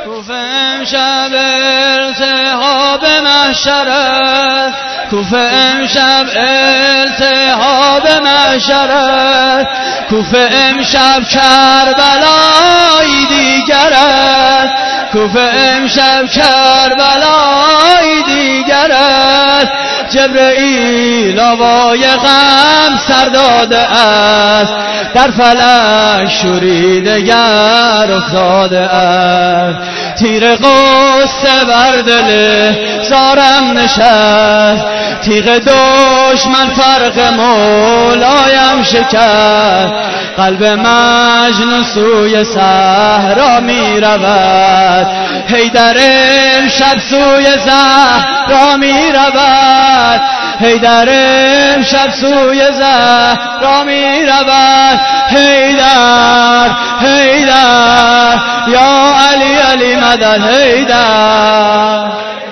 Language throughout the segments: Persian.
کوفه امشب التهاب محشره، کوفه امشب التهاب محشره، کوفه امشب کربلای دیگره، کوفه امشب کربلای دیگره. جبرئیل آوای غم سر داده است، در فلک شوریده گر افتاده است. تیر غصه بر دل زارم نشست، تیغ دشمن فرق مولایم شکست. قلب مجنون سوی صحرا می رود، حیدر امشب سوی زهرا می رود، حیدر امشب سوی زهرا می رود. حیدر حیدر یا علی علی مدد، حیدر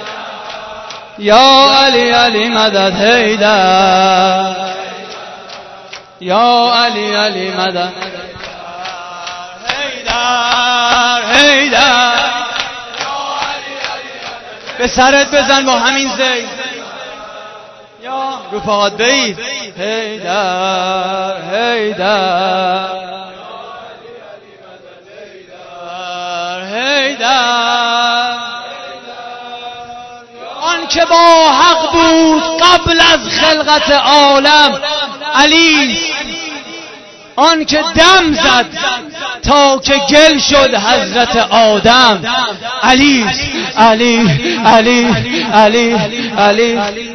یا علی علی مدد، حیدر یا علی علی مدد، حیدر حیدر به سرت بزن با همین زی یا رفاقات بید. حیدر حیدر حیدر آن که با حق بود قبل از خلقت عالم علی، آن که دم زد تا که گل شد حضرت آدم علی علی علی علی علی